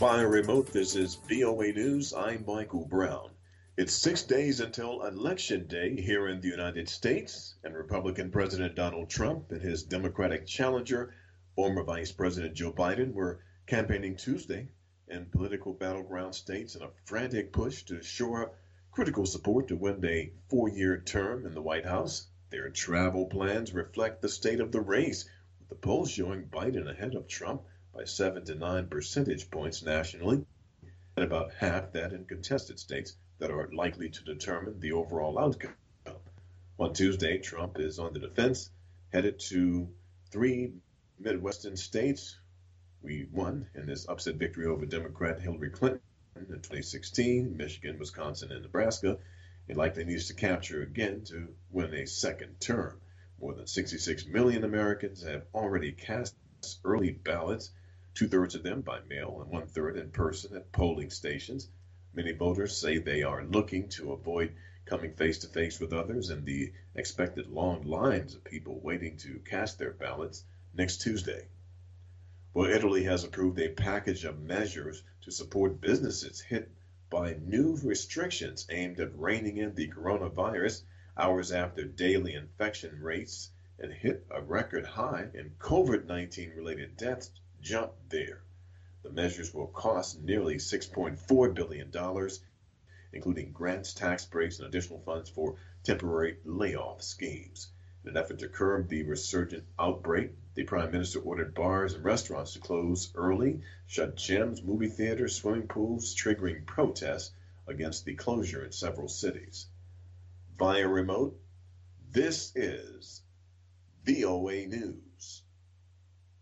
Via remote, this is VOA News. I'm Michael Brown. It's 6 days until Election Day here in the United States, and Republican President Donald Trump and his Democratic challenger, former Vice President Joe Biden, were campaigning Tuesday in political battleground states in a frantic push to shore up critical support to win a four-year term in the White House. Their travel plans reflect the state of the race, with the polls showing Biden ahead of Trump by 7 to 9 percentage points nationally, and about half that in contested states that are likely to determine the overall outcome. On Tuesday, Trump is on the defense, headed to three Midwestern states. We won in this upset victory over Democrat Hillary Clinton in 2016, Michigan, Wisconsin, and Nebraska. He likely needs to capture again to win a second term. More than 66 million Americans have already cast early ballots, two-thirds of them by mail and one-third in person at polling stations. Many voters say they are looking to avoid coming face-to-face with others and the expected long lines of people waiting to cast their ballots next Tuesday. Well, Italy has approved a package of measures to support businesses hit by new restrictions aimed at reining in the coronavirus hours after daily infection rates and hit a record high and COVID-19 related deaths jumped there. The measures will cost nearly $6.4 billion, including grants, tax breaks, and additional funds for temporary layoff schemes. In an effort to curb the resurgent outbreak, the Prime Minister ordered bars and restaurants to close early, shut gyms, movie theaters, swimming pools, triggering protests against the closure in several cities. Via remote, this is VOA News.